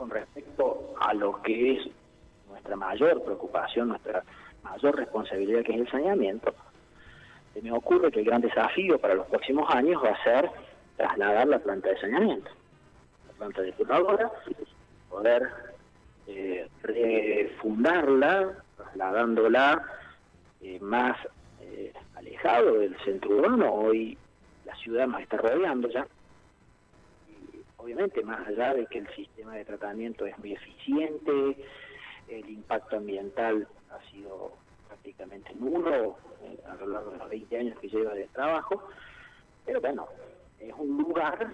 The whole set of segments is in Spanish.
con respecto a lo que es nuestra mayor preocupación, nuestra mayor responsabilidad, que es el saneamiento, se me ocurre que el gran desafío para los próximos años va a ser trasladar la planta de saneamiento, la planta depuradora, poder refundarla, trasladándola más alejado del centro urbano. Hoy la ciudad nos está rodeando ya. Y obviamente, más allá de que el sistema de tratamiento es muy eficiente, el impacto ambiental ha sido prácticamente nulo a lo largo de los 20 años que lleva de trabajo, pero bueno, es un lugar,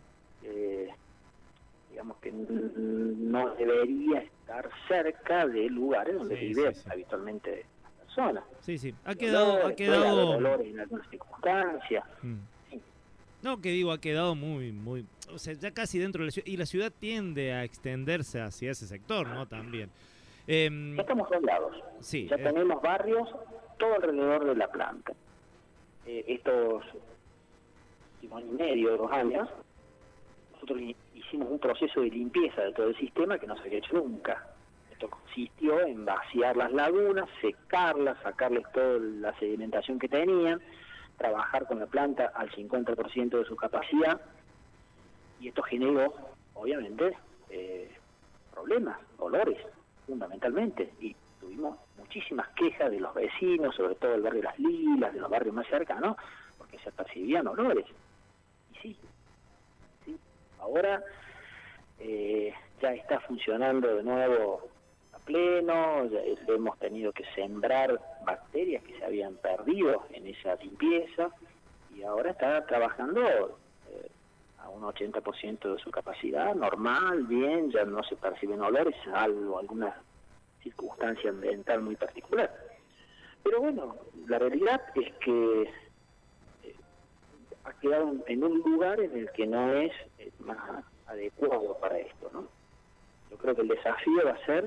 digamos que no debería estar cerca de lugares donde vive habitualmente las personas. Sí, ha quedado dolores en algunas circunstancias. Sí. No, que digo, ha quedado muy, o sea, ya casi dentro de la ciudad, y la ciudad tiende a extenderse hacia ese sector, ¿no? También. Ya estamos rodeados. Sí, ya tenemos barrios todo alrededor de la planta. Estos últimos año y medio, 2 años, nosotros hicimos un proceso de limpieza de todo el sistema que no se había hecho nunca. Esto consistió en vaciar las lagunas, secarlas, sacarles toda la sedimentación que tenían, trabajar con la planta al 50% de su capacidad, y esto generó, obviamente, problemas, dolores, fundamentalmente, y tuvimos muchísimas quejas de los vecinos, sobre todo del barrio Las Lilas, de los barrios más cercanos, porque se percibían olores. Y sí, ahora ya está funcionando de nuevo a pleno, ya hemos tenido que sembrar bacterias que se habían perdido en esa limpieza, y ahora está trabajando a un 80% de su capacidad, normal, bien, ya no se perciben olores, salvo alguna circunstancia ambiental muy particular. Pero bueno, la realidad es que ha quedado en un lugar en el que no es más adecuado para esto, ¿no? Yo creo que el desafío va a ser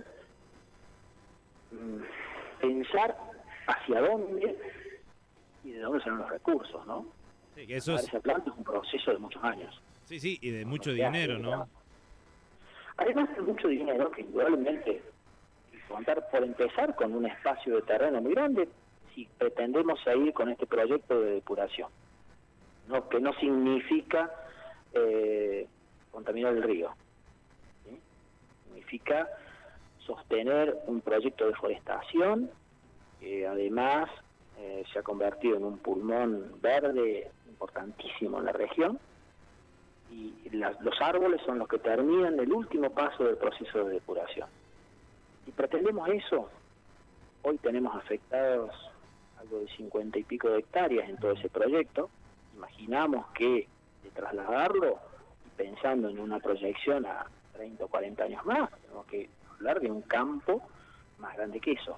pensar hacia dónde y de dónde salen los recursos, ¿no? Sí, que eso esa planta es un proceso de muchos años. Sí, y de mucho dinero, ¿no? Además de mucho dinero, que indudablemente contar, por empezar, con un espacio de terreno muy grande, si pretendemos seguir con este proyecto de depuración, ¿no? Que no significa contaminar el río, ¿sí? Significa sostener un proyecto de forestación que además se ha convertido en un pulmón verde importantísimo en la región, y los árboles son los que terminan el último paso del proceso de depuración. Si pretendemos eso, hoy tenemos afectados algo de 50 y pico de hectáreas en todo ese proyecto. Imaginamos que de trasladarlo, y pensando en una proyección a 30 o 40 años más, tenemos que hablar de un campo más grande que eso.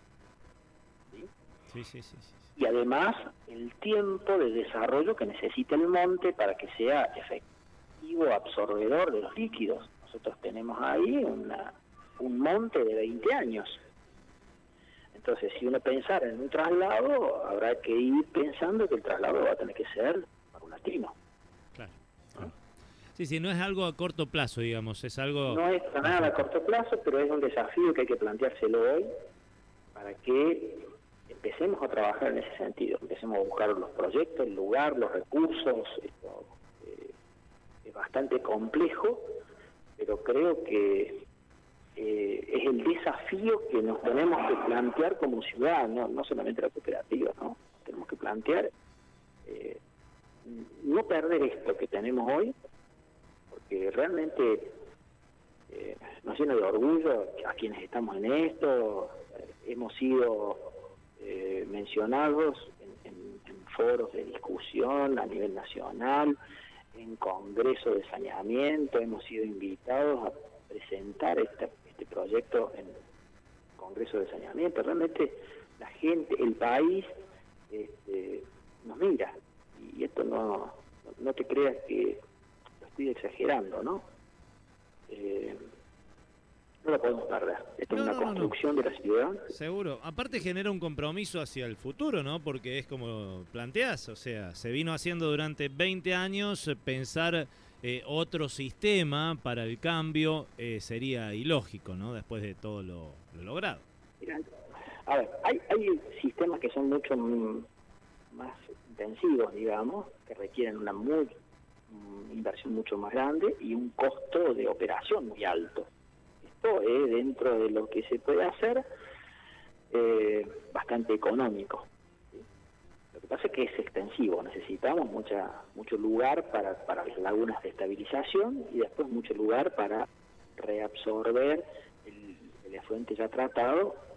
Sí. Y además el tiempo de desarrollo que necesita el monte para que sea efectivo absorbedor de los líquidos. Nosotros tenemos ahí un monte de 20 años. Entonces, si uno pensara en un traslado, habrá que ir pensando que el traslado va a tener que ser paulatino. Claro. Sí, no es algo a corto plazo, digamos, es algo... No es para nada a corto plazo, pero es un desafío que hay que planteárselo hoy para que empecemos a trabajar en ese sentido, empecemos a buscar los proyectos, el lugar, los recursos. Esto es bastante complejo, pero creo que es el desafío que nos tenemos que plantear como ciudad, no solamente la cooperativa, ¿no? Tenemos que plantear no perder esto que tenemos hoy, porque realmente nos llena de orgullo a quienes estamos en esto. Hemos sido mencionados en foros de discusión a nivel nacional, en congresos de saneamiento, hemos sido invitados a presentar este proyecto en congreso de saneamiento. Realmente la gente, el país, nos mira, y esto no te creas que lo estoy exagerando, ¿no? No lo podemos perder. Esto es una construcción de la ciudad. Seguro. Aparte genera un compromiso hacia el futuro, ¿no? Porque es como planteás, o sea, se vino haciendo durante 20 años pensar otro sistema para el cambio sería ilógico, ¿no? Después de todo lo logrado. Mirá, a ver, hay sistemas que son mucho más intensivos, digamos, que requieren una inversión mucho más grande y un costo de operación muy alto. Esto es dentro de lo que se puede hacer bastante económico. ¿Sí? Lo que pasa es que es extensivo, necesitamos mucho lugar para las lagunas de estabilización y después mucho lugar para reabsorber el efluente ya tratado